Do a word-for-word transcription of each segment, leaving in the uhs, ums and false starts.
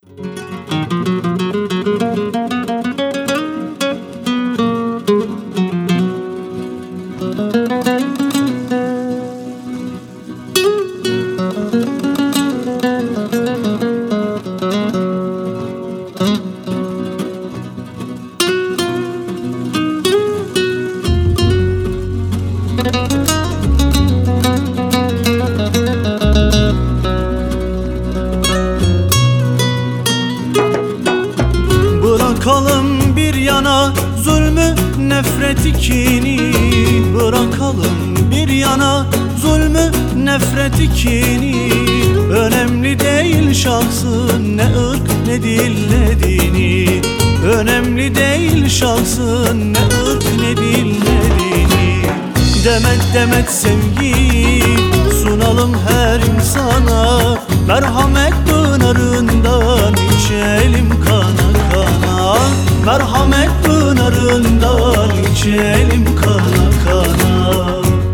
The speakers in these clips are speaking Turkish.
Bırakalım bir yana zulmü, nefret ikini. Bırakalım bir yana zulmü, nefret ikini. Önemli değil şahsın ne ırk ne dil ne dini. Önemli değil şahsın ne ırk ne dil ne dini. Demet demet sevgi sunalım her insana. Merhamet pınarından içelim kana kana. Merhamet pınarından içelim kana kana.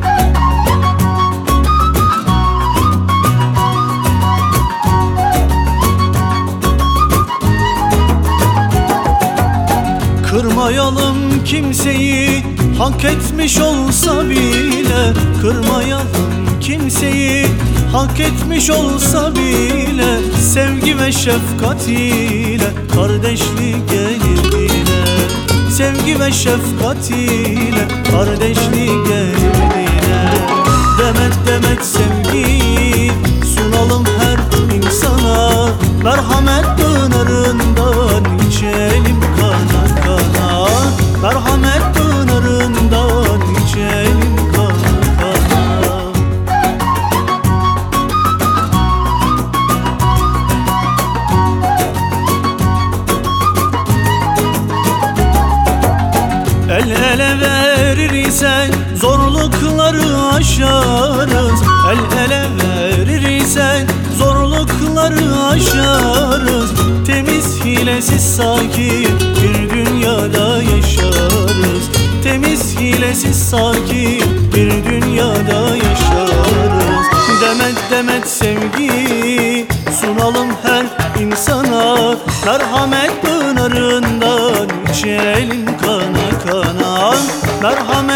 Kırmayalım kimseyi hak etmiş olsa bile. Kırmayalım kimseyi hak etmiş olsa bile. Sevgi ve şefkat ile kardeşlik gelir dile. Sevgi ve şefkat ile kardeşlik gelir dile. Demet demet sevgi sunalım her insana. Merhamet pınarından içelim kana kana. Merhamet pınarından içelim kana kana. El ele verir isen zorlukları aşarız. El ele verir isen zorlukları aşarız. Temiz hilesiz sakin bir dünyada yaşarız. Temiz hilesiz sakin bir dünyada yaşarız. Demet demet sevgi sunalım her insana. Merhamet pınarından içelim kana kana. Merhamet